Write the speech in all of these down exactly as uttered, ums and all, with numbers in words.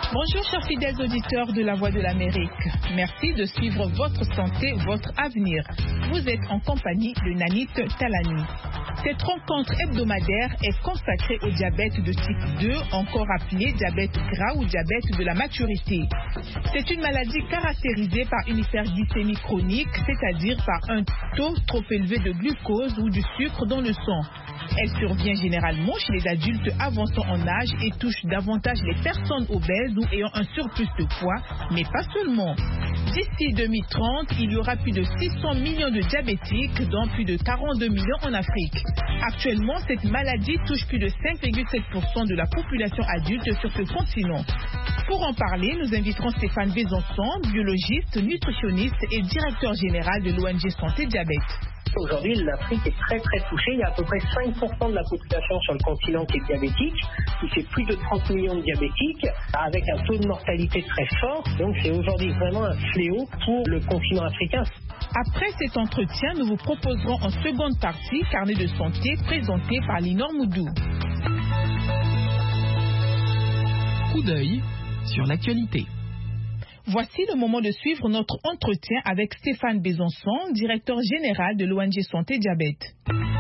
Bonjour chers fidèles auditeurs de La Voix de l'Amérique. Merci de suivre votre santé, votre avenir. Vous êtes en compagnie de Nanit Talani. Cette rencontre hebdomadaire est consacrée au diabète de type deux, encore appelé diabète gras ou diabète de la maturité. C'est une maladie caractérisée par une hyperglycémie chronique, c'est-à-dire par un taux trop élevé de glucose ou du sucre dans le sang. Elle survient généralement chez les adultes avançant en âge et touche davantage les personnes obèses ou ayant un surplus de poids, mais pas seulement. D'ici deux mille trente, il y aura plus de six cents millions de diabétiques, dont plus de quarante-deux millions en Afrique. Actuellement, cette maladie touche plus de cinq virgule sept pour cent de la population adulte sur ce continent. Pour en parler, nous inviterons Stéphane Besançon, biologiste, nutritionniste et directeur général de l'O N G Santé Diabète. Aujourd'hui, l'Afrique est très très touchée. Il y a à peu près cinq pour cent de la population sur le continent qui est diabétique, qui fait plus de trente millions de diabétiques, avec un taux de mortalité très fort. Donc c'est aujourd'hui vraiment un fléau pour le continent africain. Après cet entretien, nous vous proposerons en seconde partie Carnet de santé présenté par Linor Moudou. Coup d'œil sur l'actualité. Voici le moment de suivre notre entretien avec Stéphane Besançon, directeur général de l'O N G Santé Diabète.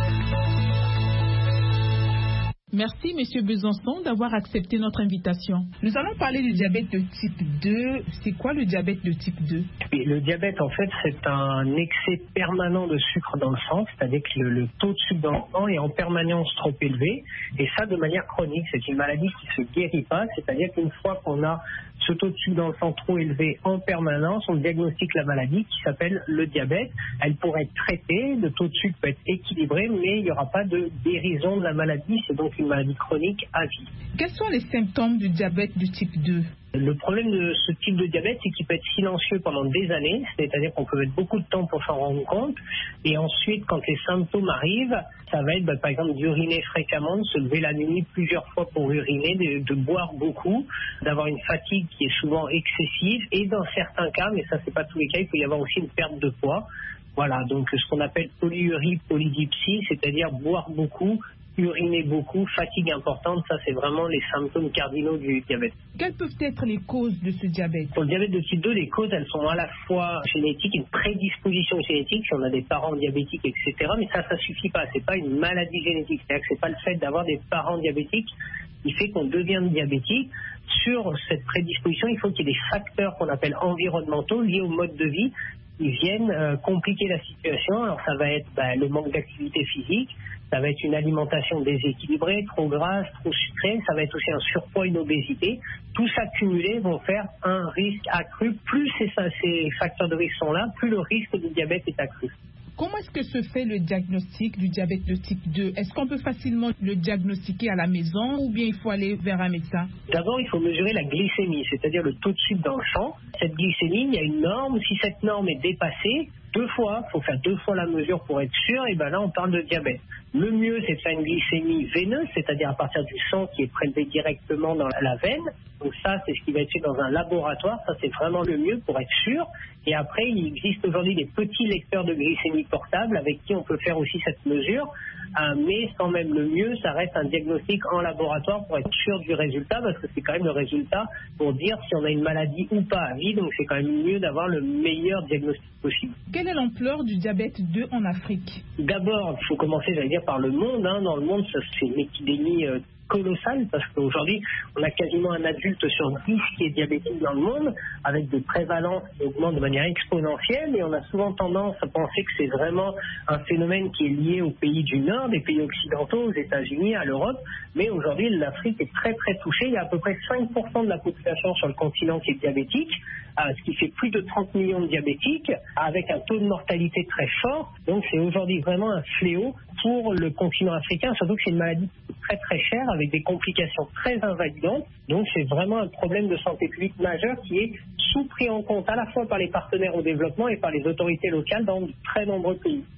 Merci, Monsieur Besançon, d'avoir accepté notre invitation. Nous allons parler du diabète de type deux. C'est quoi le diabète de type deux? Oui, le diabète, en fait, c'est un excès permanent de sucre dans le sang, c'est-à-dire que le, le taux de sucre dans le sang est en permanence trop élevé, et ça de manière chronique. C'est une maladie qui ne se guérit pas, c'est-à-dire qu'une fois qu'on a ce taux de sucre dans le sang trop élevé en permanence, on diagnostique la maladie qui s'appelle le diabète. Elle pourrait être traitée, le taux de sucre peut être équilibré, mais il n'y aura pas de guérison de la maladie. C'est donc une maladie chronique à vie. Quels sont les symptômes du diabète du type deux? Le problème de ce type de diabète, c'est qu'il peut être silencieux pendant des années, c'est-à-dire qu'on peut mettre beaucoup de temps pour s'en rendre compte, et ensuite, quand les symptômes arrivent, ça va être bah, par exemple d'uriner fréquemment, de se lever la nuit plusieurs fois pour uriner, de, de boire beaucoup, d'avoir une fatigue qui est souvent excessive, et dans certains cas, mais ça c'est pas tous les cas, il peut y avoir aussi une perte de poids. Voilà, donc ce qu'on appelle polyurie, polydipsie, c'est-à-dire boire beaucoup, uriner beaucoup, fatigue importante, ça c'est vraiment les symptômes cardinaux du diabète. Quelles peuvent être les causes de ce diabète? Pour le diabète de type deux, les causes elles sont à la fois génétiques, une prédisposition génétique, si on a des parents diabétiques, et cetera. Mais ça, ça suffit pas, c'est pas une maladie génétique, c'est-à-dire que c'est pas le fait d'avoir des parents diabétiques qui fait qu'on devient diabétique. Sur cette prédisposition, il faut qu'il y ait des facteurs qu'on appelle environnementaux liés au mode de vie qui viennent euh, compliquer la situation. Alors ça va être bah, le manque d'activité physique, ça va être une alimentation déséquilibrée, trop grasse, trop sucrée, ça va être aussi un surpoids, une obésité. Tout ça cumulé vont faire un risque accru. Plus ces, ces facteurs de risque sont là, plus le risque de diabète est accru. Comment est-ce que se fait le diagnostic du diabète de type deux? Est-ce qu'on peut facilement le diagnostiquer à la maison ou bien il faut aller vers un médecin? D'abord, il faut mesurer la glycémie, c'est-à-dire le taux de sucre dans le sang. Cette glycémie, il y a une norme. Si cette norme est dépassée, deux fois, il faut faire deux fois la mesure pour être sûr, et bien là, on parle de diabète. Le mieux, c'est de faire une glycémie veineuse, c'est-à-dire à partir du sang qui est prélevé directement dans la veine. Donc ça, c'est ce qui va être fait dans un laboratoire. Ça, c'est vraiment le mieux pour être sûr. Et après, il existe aujourd'hui des petits lecteurs de glycémie portables avec qui on peut faire aussi cette mesure. Euh, mais quand même le mieux, ça reste un diagnostic en laboratoire pour être sûr du résultat, parce que c'est quand même le résultat pour dire si on a une maladie ou pas à vie. Donc c'est quand même mieux d'avoir le meilleur diagnostic possible. Quelle est l'ampleur du diabète deux en Afrique? D'abord, il faut commencer, j'allais dire, par le monde. Hein. Dans le monde, c'est une épidémie euh, colossale, parce qu'aujourd'hui, on a quasiment un adulte sur dix qui est diabétique dans le monde, avec des prévalences qui augmentent de manière exponentielle, et on a souvent tendance à penser que c'est vraiment un phénomène qui est lié aux pays du Nord, des pays occidentaux, aux États-Unis, à l'Europe, mais aujourd'hui, l'Afrique est très très touchée. Il y a à peu près cinq pour cent de la population sur le continent qui est diabétique, euh, ce qui fait plus de trente millions de diabétiques, avec un taux de mortalité très fort. Donc c'est aujourd'hui vraiment un fléau pour le continent africain, surtout que c'est une maladie très très chère, avec des complications très invalidantes. Donc c'est vraiment un problème de santé publique majeur qui est sous-pris en compte à la fois par les partenaires au développement et par les autorités locales dans de très nombreux pays.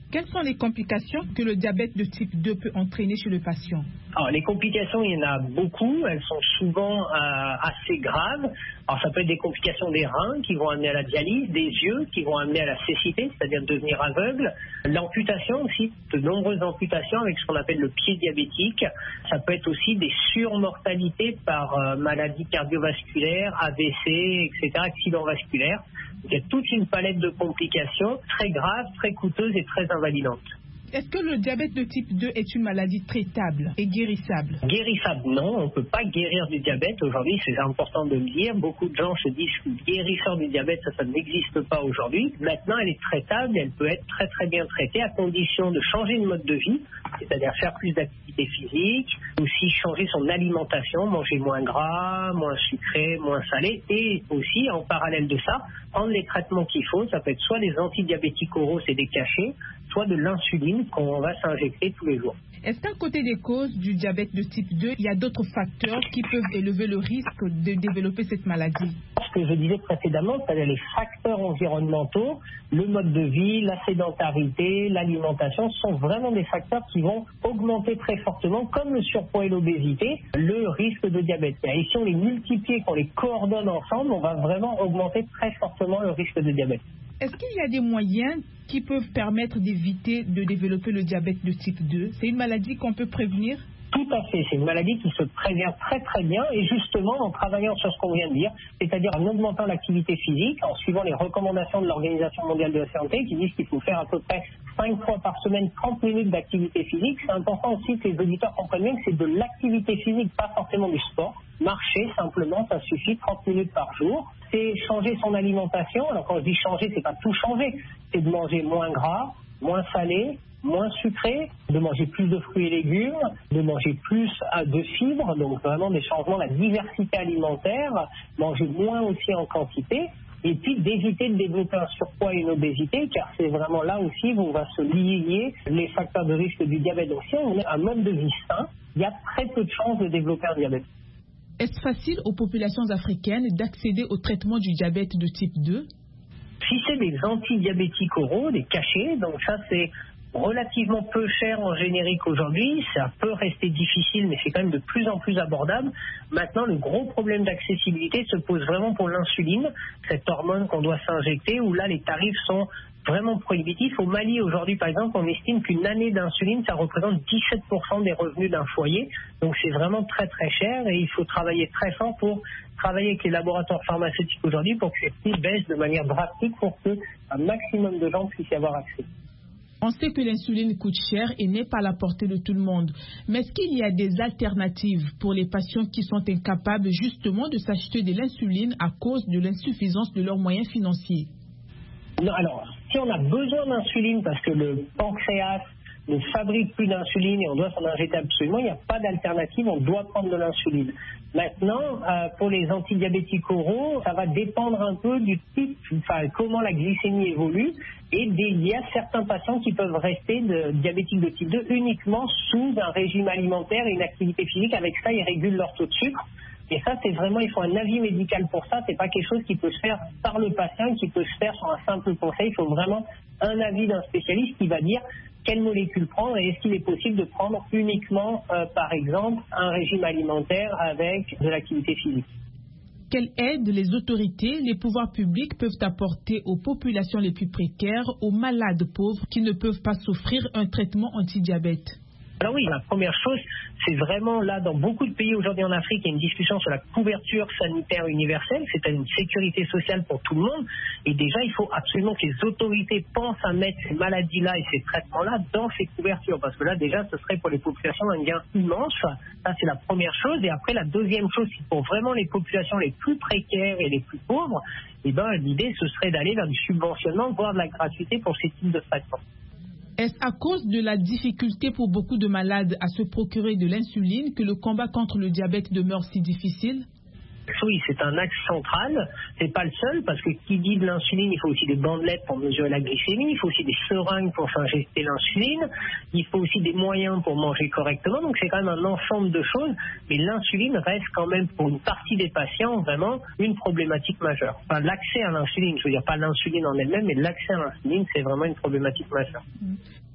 Quelles sont les complications que le diabète de type deux peut entraîner chez le patient? Alors, les complications, il y en a beaucoup. Elles sont souvent euh, assez graves. Alors, ça peut être des complications des reins qui vont amener à la dialyse, des yeux qui vont amener à la cécité, c'est-à-dire devenir aveugle. L'amputation aussi, de nombreuses amputations avec ce qu'on appelle le pied diabétique. Ça peut être aussi des surmortalités par euh, maladie cardiovasculaire, A V C, et cetera, accident vasculaire. Il y a toute une palette de complications très graves, très coûteuses et très invalidantes. Est-ce que le diabète de type deux est une maladie traitable et guérissable? Guérissable, non. On ne peut pas guérir du diabète. Aujourd'hui, c'est important de le dire. Beaucoup de gens se disent que guérisseur du diabète, ça, ça n'existe pas aujourd'hui. Maintenant, elle est traitable. Elle peut être très, très bien traitée à condition de changer de mode de vie, c'est-à-dire faire plus d'activité physique, aussi changer son alimentation, manger moins gras, moins sucré, moins salé, et aussi, en parallèle de ça, prendre les traitements qu'il faut. Ça peut être soit des antidiabétiques oraux, c'est des cachets, soit de l'insuline qu'on va s'injecter tous les jours. Est-ce qu'à côté des causes du diabète de type deux, il y a d'autres facteurs qui peuvent élever le risque de développer cette maladie? Ce que je disais précédemment, c'est-à-dire les facteurs environnementaux, le mode de vie, la sédentarité, l'alimentation, sont vraiment des facteurs qui vont augmenter très fortement, comme le surpoids et l'obésité, le risque de diabète. Et si on les multiplie, qu'on les coordonne ensemble, on va vraiment augmenter très fortement le risque de diabète. Est-ce qu'il y a des moyens qui peuvent permettre d'éviter de développer le diabète de type deux? C'est une maladie qu'on peut prévenir? Tout à fait, c'est une maladie qui se prévient très très bien et justement en travaillant sur ce qu'on vient de dire, c'est-à-dire en augmentant l'activité physique, en suivant les recommandations de l'Organisation mondiale de la santé qui disent qu'il faut faire à peu près cinq fois par semaine trente minutes d'activité physique. C'est important aussi que les auditeurs comprennent bien que c'est de l'activité physique, pas forcément du sport. Marcher simplement, ça suffit, trente minutes par jour. C'est changer son alimentation. Alors quand je dis changer, c'est pas tout changer, c'est de manger moins gras, moins salé, moins sucré, de manger plus de fruits et légumes, de manger plus de fibres, donc vraiment des changements, la diversité alimentaire, manger moins aussi en quantité, et puis d'éviter de développer un surpoids et une obésité, car c'est vraiment là aussi où on va se lier les facteurs de risque du diabète. Donc si on a un mode de vie sain, il y a très peu de chances de développer un diabète. Est-ce facile aux populations africaines d'accéder au traitement du diabète de type deux? Si c'est des antidiabétiques oraux, des cachets, donc ça c'est relativement peu cher en générique aujourd'hui, ça peut rester difficile mais c'est quand même de plus en plus abordable. Maintenant le gros problème d'accessibilité se pose vraiment pour l'insuline, cette hormone qu'on doit s'injecter où là les tarifs sont vraiment prohibitifs. Au Mali aujourd'hui par exemple on estime qu'une année d'insuline ça représente dix-sept pour cent des revenus d'un foyer, donc c'est vraiment très très cher et il faut travailler très fort pour travailler avec les laboratoires pharmaceutiques aujourd'hui pour que ces prix baissent de manière drastique pour que un maximum de gens puissent y avoir accès. On sait que l'insuline coûte cher et n'est pas à la portée de tout le monde. Mais est-ce qu'il y a des alternatives pour les patients qui sont incapables justement de s'acheter de l'insuline à cause de l'insuffisance de leurs moyens financiers? Non, alors, si on a besoin d'insuline parce que le pancréas ne fabrique plus d'insuline et on doit s'en injecter absolument, il n'y a pas d'alternative, on doit prendre de l'insuline. Maintenant, euh, pour les antidiabétiques oraux, ça va dépendre un peu du type, enfin comment la glycémie évolue, et des, il y a certains patients qui peuvent rester de, diabétiques de type deux uniquement sous un régime alimentaire et une activité physique. Avec ça, ils régulent leur taux de sucre. Et ça, c'est vraiment, il faut un avis médical pour ça. C'est pas quelque chose qui peut se faire par le patient, qui peut se faire sur un simple conseil. Il faut vraiment un avis d'un spécialiste qui va dire quelle molécule prendre et est-ce qu'il est possible de prendre uniquement, euh, par exemple, un régime alimentaire avec de l'activité physique. Quelle aide les autorités, les pouvoirs publics peuvent apporter aux populations les plus précaires, aux malades pauvres qui ne peuvent pas s'offrir un traitement anti-diabète? Alors oui, la première chose, c'est vraiment là, dans beaucoup de pays aujourd'hui en Afrique, il y a une discussion sur la couverture sanitaire universelle, c'est-à-dire une sécurité sociale pour tout le monde. Et déjà, il faut absolument que les autorités pensent à mettre ces maladies-là et ces traitements-là dans ces couvertures. Parce que là, déjà, ce serait pour les populations un gain immense. Ça, c'est la première chose. Et après, la deuxième chose, c'est pour vraiment les populations les plus précaires et les plus pauvres, eh ben, l'idée, ce serait d'aller vers du subventionnement, voire de la gratuité pour ces types de traitements. Est-ce à cause de la difficulté pour beaucoup de malades à se procurer de l'insuline que le combat contre le diabète demeure si difficile? Oui, c'est un axe central. C'est pas le seul, parce que qui dit de l'insuline, il faut aussi des bandelettes pour mesurer la glycémie, il faut aussi des seringues pour s'injecter l'insuline, il faut aussi des moyens pour manger correctement. Donc c'est quand même un ensemble de choses, mais l'insuline reste quand même pour une partie des patients vraiment une problématique majeure. Enfin, l'accès à l'insuline, je veux dire pas l'insuline en elle-même, mais l'accès à l'insuline, c'est vraiment une problématique majeure.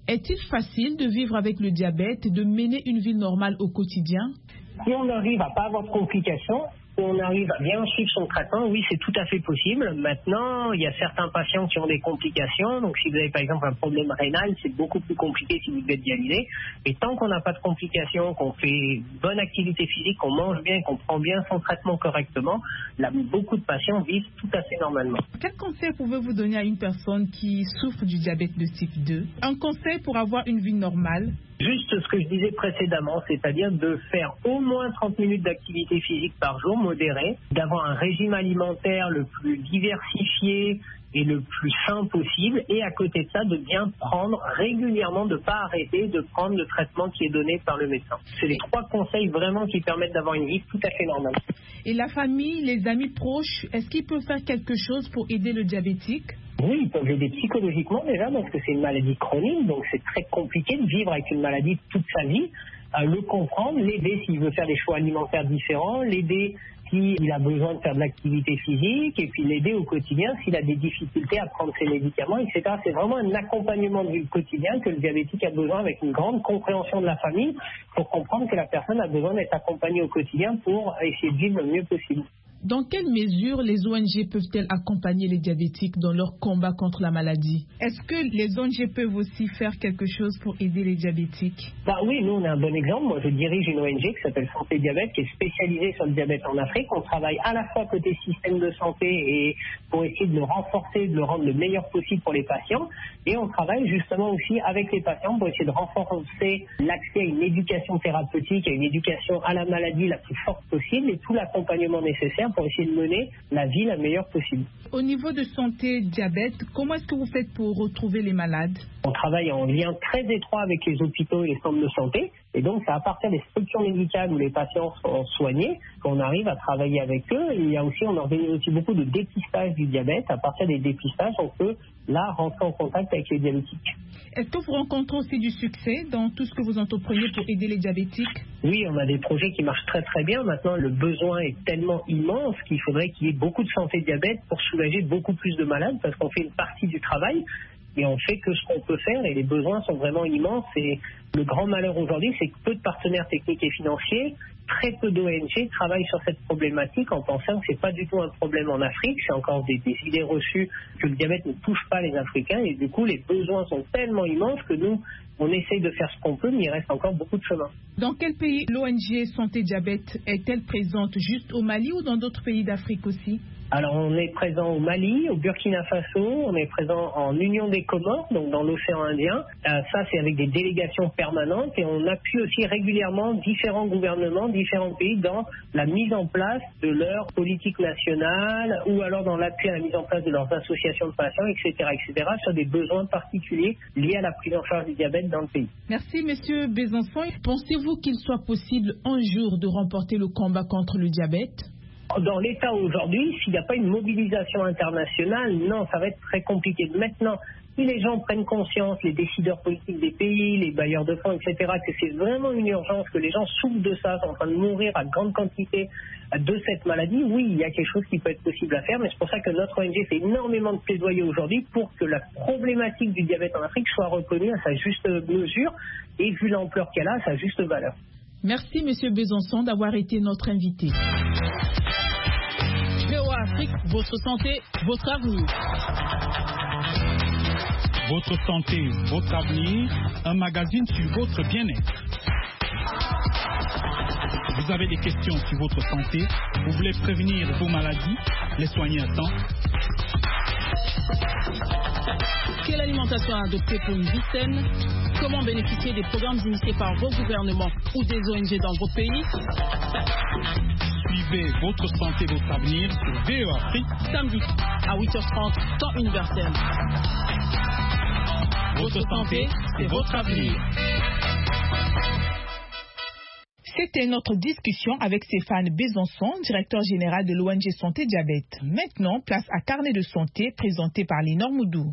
Est-il facile de vivre avec le diabète et de mener une vie normale au quotidien? Si on arrive à pas avoir de complications, si on arrive à bien suivre son traitement, oui, c'est tout à fait possible. Maintenant, il y a certains patients qui ont des complications. Donc, si vous avez par exemple un problème rénal, c'est beaucoup plus compliqué si vous êtes dialysé. Et tant qu'on n'a pas de complications, qu'on fait bonne activité physique, qu'on mange bien, qu'on prend bien son traitement correctement, là, beaucoup de patients vivent tout à fait normalement. Quel conseil pouvez-vous donner à une personne qui souffre du diabète de type deux? Un conseil pour avoir une vie normale? Juste ce que je disais précédemment, c'est-à-dire de faire au moins trente minutes d'activité physique par jour, modérée, d'avoir un régime alimentaire le plus diversifié et le plus sain possible, et à côté de ça, de bien prendre régulièrement, de ne pas arrêter de prendre le traitement qui est donné par le médecin. C'est les trois conseils vraiment qui permettent d'avoir une vie tout à fait normale. Et la famille, les amis proches, est-ce qu'ils peuvent faire quelque chose pour aider le diabétique? Oui, ils peuvent l'aider psychologiquement déjà, parce que c'est une maladie chronique, donc c'est très compliqué de vivre avec une maladie toute sa vie. Euh, le comprendre, l'aider s'il veut faire des choix alimentaires différents, l'aider s'il a besoin de faire de l'activité physique, et puis l'aider au quotidien s'il a des difficultés à prendre ses médicaments, et cetera. C'est vraiment un accompagnement du quotidien que le diabétique a besoin, avec une grande compréhension de la famille, pour comprendre que la personne a besoin d'être accompagnée au quotidien pour essayer de vivre le mieux possible. Dans quelle mesure les O N G peuvent-elles accompagner les diabétiques dans leur combat contre la maladie? Est-ce que les O N G peuvent aussi faire quelque chose pour aider les diabétiques? Bah oui, nous on a un bon exemple. Moi je dirige une O N G qui s'appelle Santé Diabète, qui est spécialisée sur le diabète en Afrique. On travaille à la fois côté système de santé et pour essayer de le renforcer, de le rendre le meilleur possible pour les patients. Et on travaille justement aussi avec les patients pour essayer de renforcer l'accès à une éducation thérapeutique, à une éducation à la maladie la plus forte possible, et tout l'accompagnement nécessaire pour essayer de mener la vie la meilleure possible. Au niveau de santé diabète, comment est-ce que vous faites pour retrouver les malades? On travaille en lien très étroit avec les hôpitaux et les centres de santé. Et donc, c'est à partir des structures médicales où les patients sont soignés qu'on arrive à travailler avec eux. Et il y a aussi, on organise aussi beaucoup de dépistage du diabète. À partir des dépistages, on peut là rentrer en contact avec les diabétiques. Est-ce que vous rencontrez aussi du succès dans tout ce que vous entreprenez pour aider les diabétiques? Oui, on a des projets qui marchent très très bien. Maintenant, le besoin est tellement immense qu'il faudrait qu'il y ait beaucoup de santé diabète pour soulager beaucoup plus de malades, parce qu'on fait une partie du travail. Et on fait que ce qu'on peut faire, et les besoins sont vraiment immenses. Et le grand malheur aujourd'hui, c'est que peu de partenaires techniques et financiers, très peu d'O N G travaillent sur cette problématique en pensant que c'est pas du tout un problème en Afrique. C'est encore des, des idées reçues que le diabète ne touche pas les Africains. Et du coup, les besoins sont tellement immenses que nous, on essaye de faire ce qu'on peut, mais il reste encore beaucoup de chemin. Dans quel pays l'O N G Santé Diabète est-elle présente? Juste au Mali ou dans d'autres pays d'Afrique aussi? Alors, on est présent au Mali, au Burkina Faso, on est présent en Union des Comores, donc dans l'océan Indien. Euh, ça, c'est avec des délégations permanentes, et on appuie aussi régulièrement différents gouvernements, différents pays dans la mise en place de leur politique nationale, ou alors dans l'appui à la mise en place de leurs associations de patients, et cetera, et cetera, sur des besoins particuliers liés à la prise en charge du diabète dans le pays. Merci, Monsieur Besançon. Pensez-vous qu'il soit possible un jour de remporter le combat contre le diabète? Dans l'état aujourd'hui, s'il n'y a pas une mobilisation internationale, non, ça va être très compliqué. Maintenant, si les gens prennent conscience, les décideurs politiques des pays, les bailleurs de fonds, et cetera, que c'est vraiment une urgence, que les gens souffrent de ça, sont en train de mourir à grande quantité de cette maladie, oui, il y a quelque chose qui peut être possible à faire, mais c'est pour ça que notre O N G fait énormément de plaidoyer aujourd'hui pour que la problématique du diabète en Afrique soit reconnue à sa juste mesure et, vu l'ampleur qu'elle a, à sa juste valeur. Merci, Monsieur Besançon, d'avoir été notre invité. V O A Afrique, votre santé, votre avenir. Votre santé, votre avenir, un magazine sur votre bien-être. Vous avez des questions sur votre santé, vous voulez prévenir vos maladies, les soigner à temps. Quelle alimentation adopter pour une vie saine? Comment bénéficier des programmes initiés par vos gouvernements ou des O N G dans vos pays? Suivez votre santé, votre avenir sur V O A Afrique, samedi à huit heures trente, temps universel. Votre santé, c'est votre avenir. C'était notre discussion avec Stéphane Besançon, directeur général de l'O N G Santé Diabète. Maintenant, place à Carnet de santé présenté par Lénore Moudou.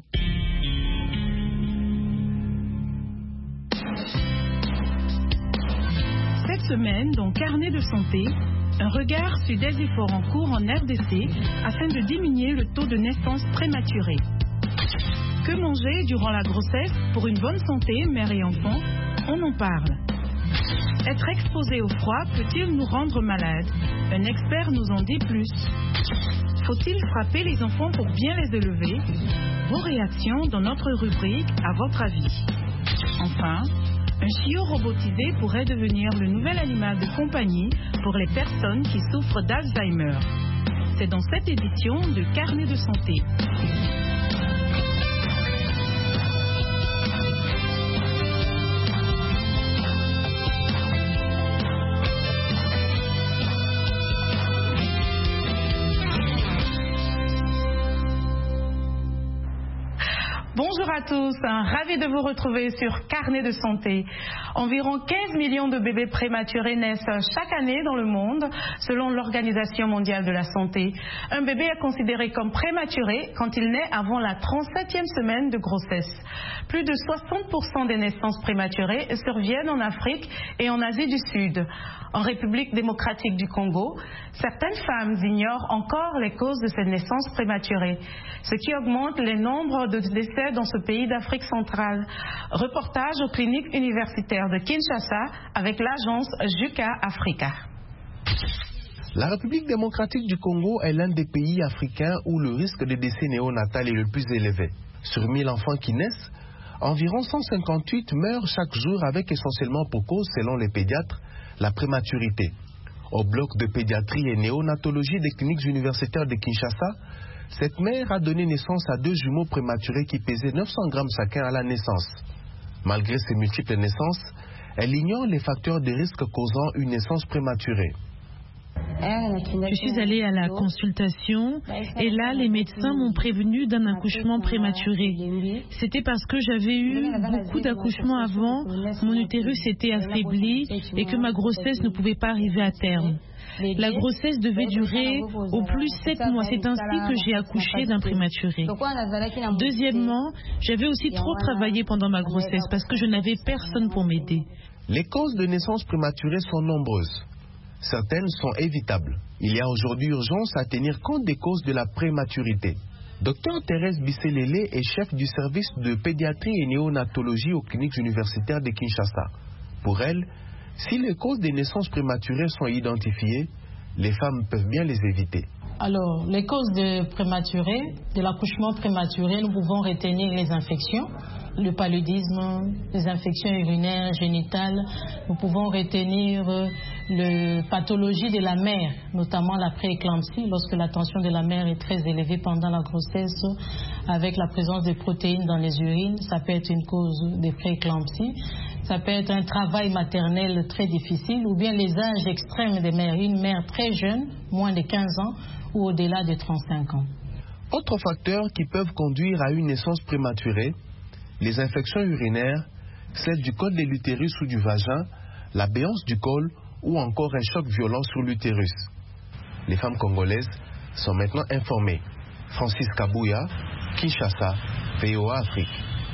Cette semaine, dans Carnet de santé, un regard sur des efforts en cours en R D C afin de diminuer le taux de naissance prématurée. Que manger durant la grossesse pour une bonne santé, mère et enfant? On en parle. Être exposé au froid peut-il nous rendre malades? Un expert nous en dit plus. Faut-il frapper les enfants pour bien les élever? Vos réactions dans notre rubrique À votre avis. Enfin, un chiot robotisé pourrait devenir le nouvel animal de compagnie pour les personnes qui souffrent d'Alzheimer. C'est dans cette édition de Carnet de santé. Bonjour à tous, ravi de vous retrouver sur Carnet de santé. Environ quinze millions de bébés prématurés naissent chaque année dans le monde, selon l'Organisation mondiale de la santé. Un bébé est considéré comme prématuré quand il naît avant la trente-septième semaine de grossesse. Plus de soixante pour cent des naissances prématurées surviennent en Afrique et en Asie du Sud. En République démocratique du Congo, certaines femmes ignorent encore les causes de ces naissances prématurées, ce qui augmente les nombres de décès dans ce pays d'Afrique centrale. Reportage aux cliniques universitaires de Kinshasa avec l'agence Juca Africa. La République démocratique du Congo est l'un des pays africains où le risque de décès néonatal est le plus élevé. Sur mille enfants qui naissent, environ cent cinquante-huit meurent chaque jour avec essentiellement pour cause, selon les pédiatres, la prématurité. Au bloc de pédiatrie et néonatologie des cliniques universitaires de Kinshasa, cette mère a donné naissance à deux jumeaux prématurés qui pesaient neuf cents grammes chacun à la naissance. Malgré ces multiples naissances, elle ignore les facteurs de risque causant une naissance prématurée. Je suis allée à la consultation et là, les médecins m'ont prévenu d'un accouchement prématuré. C'était parce que j'avais eu beaucoup d'accouchements avant, mon utérus était affaibli et que ma grossesse ne pouvait pas arriver à terme. La grossesse devait durer au plus sept mois. C'est ainsi que j'ai accouché d'un prématuré. Deuxièmement, j'avais aussi trop travaillé pendant ma grossesse parce que je n'avais personne pour m'aider. Les causes de naissance prématurée sont nombreuses. Certaines sont évitables. Il y a aujourd'hui urgence à tenir compte des causes de la prématurité. Docteur Thérèse Bisselele est chef du service de pédiatrie et néonatologie aux cliniques universitaires de Kinshasa. Pour elle, si les causes des naissances prématurées sont identifiées, les femmes peuvent bien les éviter. Alors, les causes de prématuré, de l'accouchement prématuré, nous pouvons retenir les infections, le paludisme, les infections urinaires, génitales. Nous pouvons retenir les pathologies de la mère, notamment la prééclampsie, lorsque la tension de la mère est très élevée pendant la grossesse, avec la présence de protéines dans les urines, ça peut être une cause de prééclampsie. Ça peut être un travail maternel très difficile ou bien les âges extrêmes des mères, une mère très jeune, moins de quinze ans ou au-delà de trente-cinq ans. Autres facteurs qui peuvent conduire à une naissance prématurée, les infections urinaires, celles du col de l'utérus ou du vagin, la béance du col ou encore un choc violent sur l'utérus. Les femmes congolaises sont maintenant informées. Francis Kabouya, Kinshasa, V O A Afrique.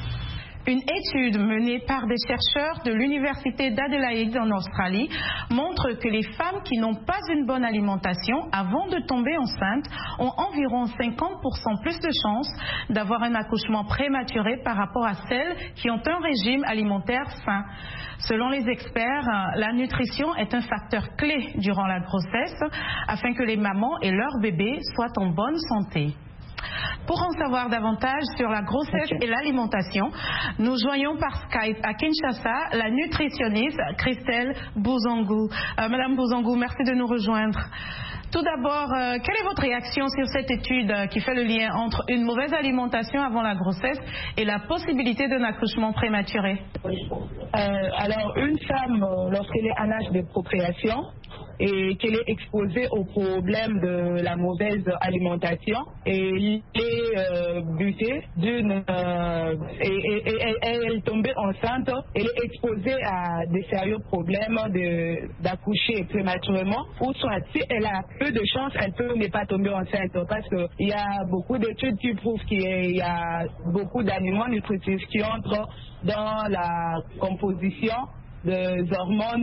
Une étude menée par des chercheurs de l'Université d'Adélaïde en Australie montre que les femmes qui n'ont pas une bonne alimentation avant de tomber enceinte ont environ cinquante pour cent plus de chances d'avoir un accouchement prématuré par rapport à celles qui ont un régime alimentaire sain. Selon les experts, la nutrition est un facteur clé durant la grossesse afin que les mamans et leurs bébés soient en bonne santé. Pour en savoir davantage sur la grossesse okay. et l'alimentation, nous joignons par Skype à Kinshasa la nutritionniste Christelle Bouzangou. Euh, Madame Bouzangou, merci de nous rejoindre. Tout d'abord, euh, quelle est votre réaction sur cette étude euh, qui fait le lien entre une mauvaise alimentation avant la grossesse et la possibilité d'un accouchement prématuré? euh, Alors, une femme, euh, lorsqu'elle est en âge de procréation, et qu'elle est exposée au problème de la mauvaise alimentation et elle est euh, butée d'une euh, et, et, et, et elle est tombée enceinte, elle est exposée à des sérieux problèmes de, d'accoucher prématurément, ou soit si elle a peu de chance, elle peut ne pas tomber enceinte parce qu'il y a beaucoup d'études qui prouvent qu'il y a beaucoup d'aliments nutritifs qui entrent dans la composition des hormones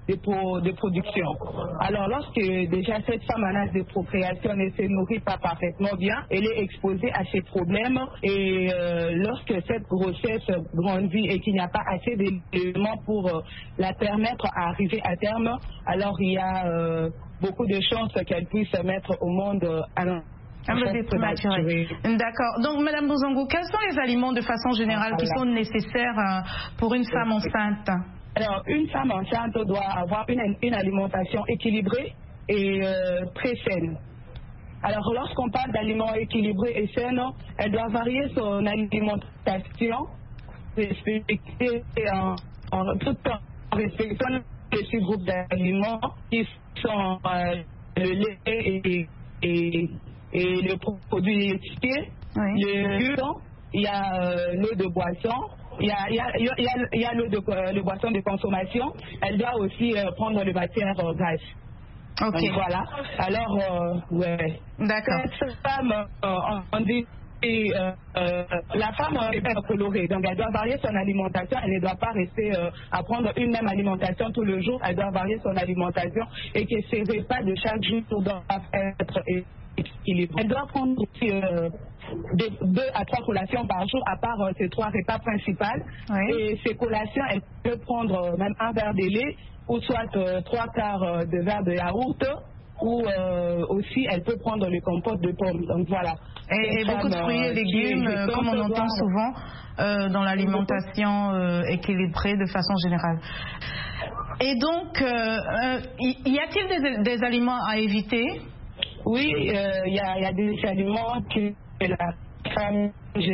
de, pro, de production. Alors lorsque déjà cette femme en âge de procréation ne se nourrit pas parfaitement bien, elle est exposée à ces problèmes et euh, lorsque cette grossesse grandit et qu'il n'y a pas assez d'éléments pour euh, la permettre à arriver à terme, alors il y a euh, beaucoup de chances qu'elle puisse se mettre au monde euh, à Un bébé prématuré. D'accord. Donc, Madame Buzongo, quels sont les aliments de façon générale voilà. qui sont nécessaires pour une femme enceinte? Alors, une femme enceinte doit avoir une, une alimentation équilibrée et euh, très saine. Alors, lorsqu'on parle d'aliments équilibrés et sains, elle doit varier son alimentation, respecter en, en tout en respectant les six groupes d'aliments qui sont euh, le lait et, et, et le produit laitier, oui. le lait, il y a euh, l'eau de boisson. Il y a, il y a, il y a, il y a l'eau de, euh, de boisson de consommation. Elle doit aussi euh, prendre les matières euh, grasses. Ok. Donc, voilà. Alors, euh, ouais. D'accord. Cette femme, euh, on dit, et, euh, euh, la femme est bien colorée. Donc, elle doit varier son alimentation. Elle ne doit pas rester euh, à prendre une même alimentation tout le jour. Elle doit varier son alimentation et que ses repas de chaque jour doivent être équilibrés. Elle doit prendre aussi euh, de, deux à trois collations par jour, à part euh, ses trois repas principaux. Oui. Et ces collations, elle peut prendre euh, même un verre de lait ou soit euh, trois quarts euh, de verre de yaourt, ou euh, aussi elle peut prendre le compote de pommes. Donc voilà. Et, et beaucoup de fruits et légumes, euh, comme on entend souvent euh, dans l'alimentation euh, équilibrée de façon générale. Et donc, euh, euh, y a-t-il des, des aliments à éviter? Oui, il euh, y, y a des aliments que la femme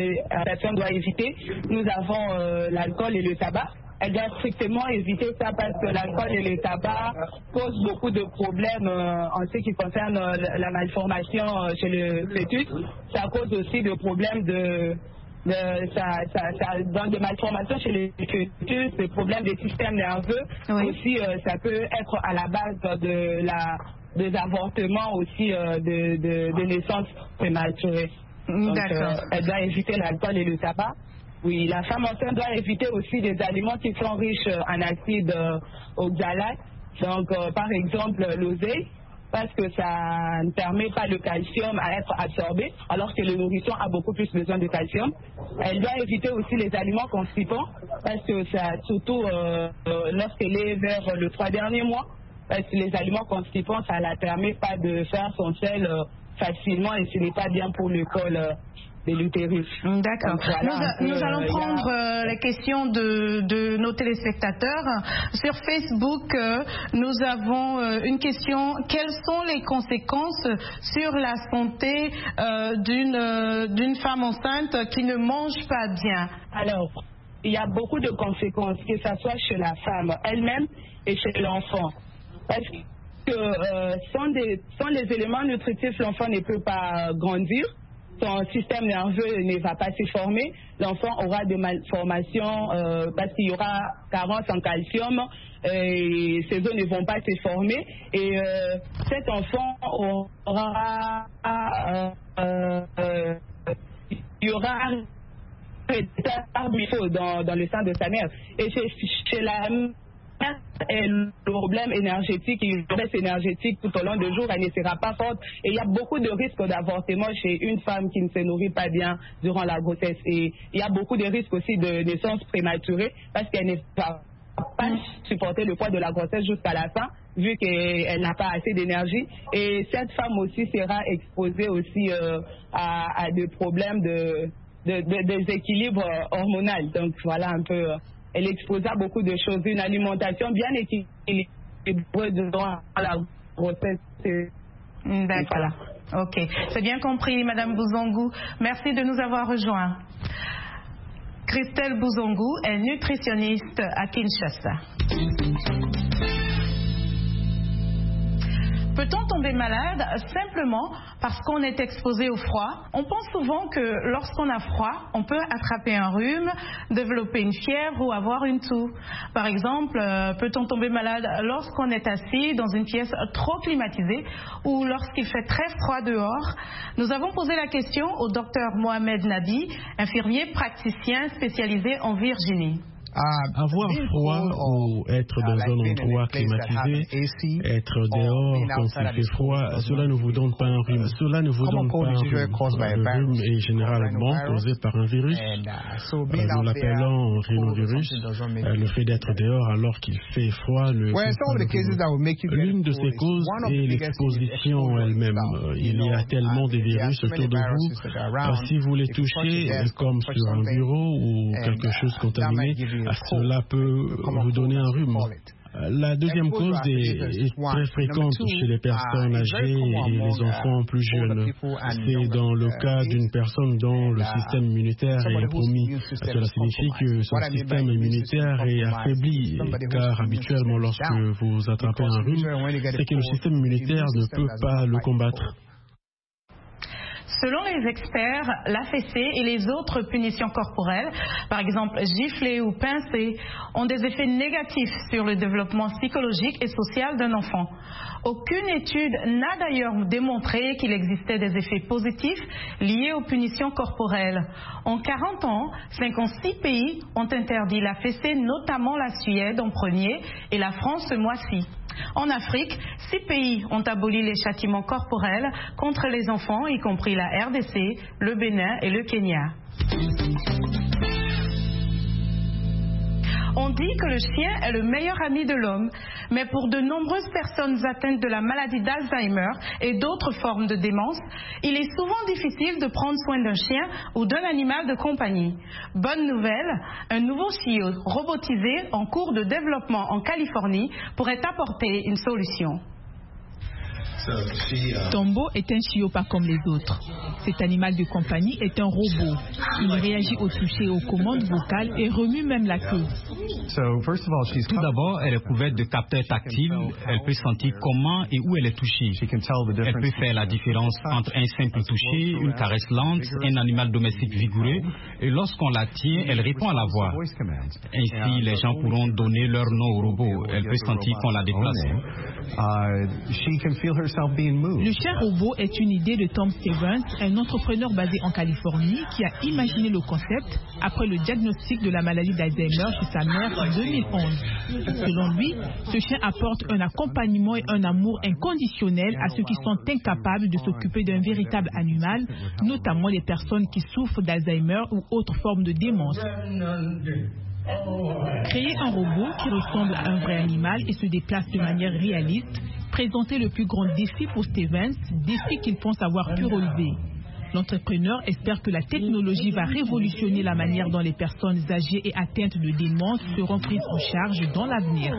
doit éviter. Nous avons euh, l'alcool et le tabac. Elle doit strictement éviter ça parce que l'alcool et le tabac posent beaucoup de problèmes euh, en ce qui concerne euh, la malformation euh, chez le fœtus. Ça cause aussi de problèmes de, de ça, ça, ça donne des malformations chez le fœtus, des problèmes des systèmes nerveux. Oui. Aussi, euh, ça peut être à la base de la des avortements aussi euh, de, de, de naissance prématurée. Donc, euh, elle doit éviter l'alcool et le tabac. Oui, la femme enceinte doit éviter aussi des aliments qui sont riches en acide euh, oxalate. Donc, euh, par exemple, l'oseille, parce que ça ne permet pas le calcium à être absorbé, alors que le nourrisson a beaucoup plus besoin de calcium. Elle doit éviter aussi les aliments constipants, parce que ça, surtout euh, euh, lorsqu'elle est vers le trois derniers mois, parce que les aliments constipants, ça ne la permet pas de faire son sel euh, facilement et ce n'est pas bien pour le col euh, de l'utérus. D'accord. Voilà, nous, nous allons prendre a... euh, les questions de, de nos téléspectateurs. Sur Facebook, euh, nous avons euh, une question. Quelles sont les conséquences sur la santé euh, d'une euh, d'une femme enceinte qui ne mange pas bien? Alors, il y a beaucoup de conséquences, que ce soit chez la femme elle-même et chez l'enfant. Parce que euh, sans, des, sans les éléments nutritifs, l'enfant ne peut pas grandir, son système nerveux ne va pas se former, l'enfant aura des malformations euh, parce qu'il y aura carence en calcium, et ses os ne vont pas se former, et euh, cet enfant aura, euh, euh, euh, il y aura un dans, dans le sein de sa mère. Et chez, chez la et le problème énergétique, une baisse énergétique tout au long du jour, elle ne sera pas forte. Et il y a beaucoup de risques d'avortement chez une femme qui ne se nourrit pas bien durant la grossesse. Et il y a beaucoup de risques aussi de naissance prématurée parce qu'elle ne va pas supporter le poids de la grossesse jusqu'à la fin, vu qu'elle n'a pas assez d'énergie. Et cette femme aussi sera exposée aussi euh, à, à des problèmes de, de, de déséquilibre hormonal. Donc voilà un peu... Elle exposa beaucoup de choses. Une alimentation bien équilibrée durant la grossesse. D'accord. Voilà. Ok. C'est bien compris, Madame Buzongo. Merci de nous avoir rejoints. Christelle Buzongo est nutritionniste à Kinshasa. Peut-on tomber malade simplement parce qu'on est exposé au froid? On pense souvent que lorsqu'on a froid, on peut attraper un rhume, développer une fièvre ou avoir une toux. Par exemple, euh, peut-on tomber malade lorsqu'on est assis dans une pièce trop climatisée ou lorsqu'il fait très froid dehors? Nous avons posé la question au docteur Mohamed Nabi, infirmier praticien spécialisé en Virginie. Avoir froid ou être dans un endroit climatisé, être dehors quand il fait froid, cela ne vous donne pas un rhume. Cela ne vous donne pas un rhume. Le rhume est généralement causé par un virus. Nous l'appelons rhinovirus. Le fait d'être dehors alors qu'il fait froid ne cause pas le rhume. L'une de ces causes est l'exposition elle-même. Il y a tellement de virus autour de vous. Si vous les touchez, comme sur un bureau ou quelque chose contaminé, cela peut vous donner un rhume. La deuxième cause est très fréquente chez les personnes âgées et les enfants plus jeunes. C'est dans le cas d'une personne dont le système immunitaire est promis. Cela signifie que son système immunitaire est affaibli, car habituellement lorsque vous attrapez un rhume, c'est que le système immunitaire ne peut pas le combattre. Selon les experts, la fessée et les autres punitions corporelles, par exemple gifler ou pincer, ont des effets négatifs sur le développement psychologique et social d'un enfant. Aucune étude n'a d'ailleurs démontré qu'il existait des effets positifs liés aux punitions corporelles. En quarante ans, cinquante-six pays ont interdit la fessée, notamment la Suède en premier et la France ce mois-ci. En Afrique, six pays ont aboli les châtiments corporels contre les enfants, y compris la R D C, le Bénin et le Kenya. On dit que le chien est le meilleur ami de l'homme, mais pour de nombreuses personnes atteintes de la maladie d'Alzheimer et d'autres formes de démence, il est souvent difficile de prendre soin d'un chien ou d'un animal de compagnie. Bonne nouvelle, un nouveau chiot robotisé en cours de développement en Californie pourrait apporter une solution. Tombo est un chiot pas comme les autres. Cet animal de compagnie est un robot. Il réagit au toucher et aux commandes vocales et remue même la queue. Tout d'abord, elle est couverte de capteurs tactiles. Elle peut sentir comment et où elle est touchée. Elle peut faire la différence entre un simple toucher, une caresse lente, un animal domestique vigoureux. Et lorsqu'on la tient, elle répond à la voix. Ainsi, les gens pourront donner leur nom au robot. Elle peut sentir qu'on la déplace. Le chien robot est une idée de Tom Stevens, un entrepreneur basé en Californie qui a imaginé le concept après le diagnostic de la maladie d'Alzheimer chez sa mère en deux mille onze. Selon lui, ce chien apporte un accompagnement et un amour inconditionnel à ceux qui sont incapables de s'occuper d'un véritable animal, notamment les personnes qui souffrent d'Alzheimer ou autres formes de démence. Créer un robot qui ressemble à un vrai animal et se déplace de manière réaliste présentait le plus grand défi pour Stevens, défi qu'il pense avoir pu relever. L'entrepreneur espère que la technologie va révolutionner la manière dont les personnes âgées et atteintes de démence seront prises en charge dans l'avenir.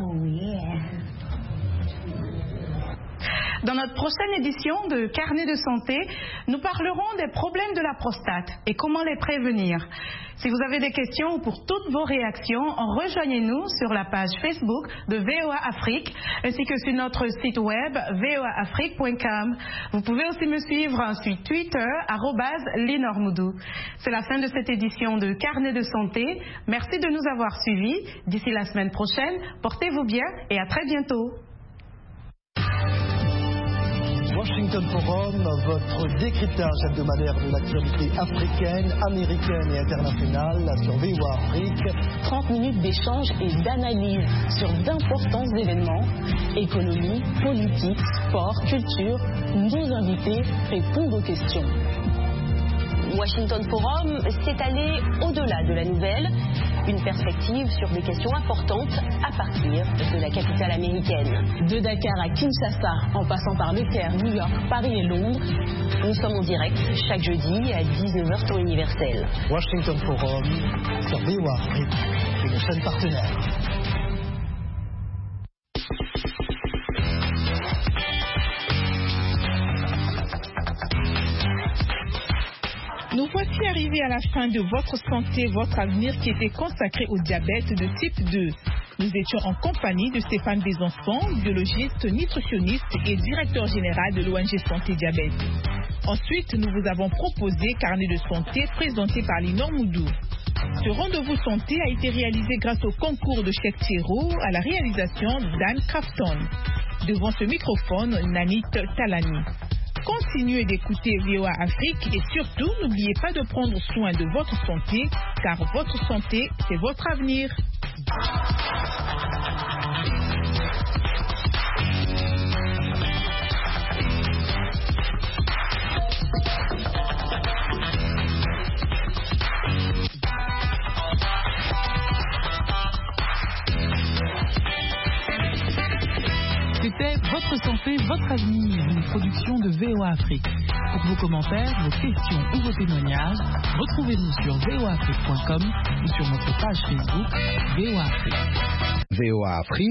Dans notre prochaine édition de Carnet de santé, nous parlerons des problèmes de la prostate et comment les prévenir. Si vous avez des questions ou pour toutes vos réactions, rejoignez-nous sur la page Facebook de V O A Afrique ainsi que sur notre site web v o a afrique point com. Vous pouvez aussi me suivre sur Twitter, arobase Linormoudou. C'est la fin de cette édition de Carnet de santé. Merci de nous avoir suivis. D'ici la semaine prochaine, portez-vous bien et à très bientôt. Washington Forum, votre décryptage hebdomadaire de l'actualité africaine, américaine et internationale sur V O A Afrique. trente minutes d'échange et d'analyse sur d'importants événements, économie, politique, sport, culture. Nos invités répondent aux questions. Washington Forum, c'est aller au-delà de la nouvelle, une perspective sur des questions importantes à partir de la capitale américaine. De Dakar à Kinshasa, en passant par Le Caire, New York, Paris et Londres, nous sommes en direct chaque jeudi à dix-neuf heures temps universel. Washington Forum sur V O A Afrique et nos chaînes partenaires. Nous voici arrivés à la fin de Votre Santé, Votre Avenir qui était consacré au diabète de type deux. Nous étions en compagnie de Stéphane Besançon, biologiste, nutritionniste et directeur général de l'O N G Santé Diabète. Ensuite, nous vous avons proposé Carnet de santé présenté par Linormoudou. Ce rendez-vous santé a été réalisé grâce au concours de Cheikh Thierro à la réalisation d'Anne Crafton. Devant ce microphone, Nanit Talani. Continuez d'écouter V O A Afrique et surtout, n'oubliez pas de prendre soin de votre santé, car votre santé, c'est votre avenir. C'était Votre santé, votre avenir, une production de V O A Afrique. Pour vos commentaires, vos questions ou vos témoignages, retrouvez-nous sur v o afrique point com ou sur notre page Facebook V O A Afrique. V O A Afrique.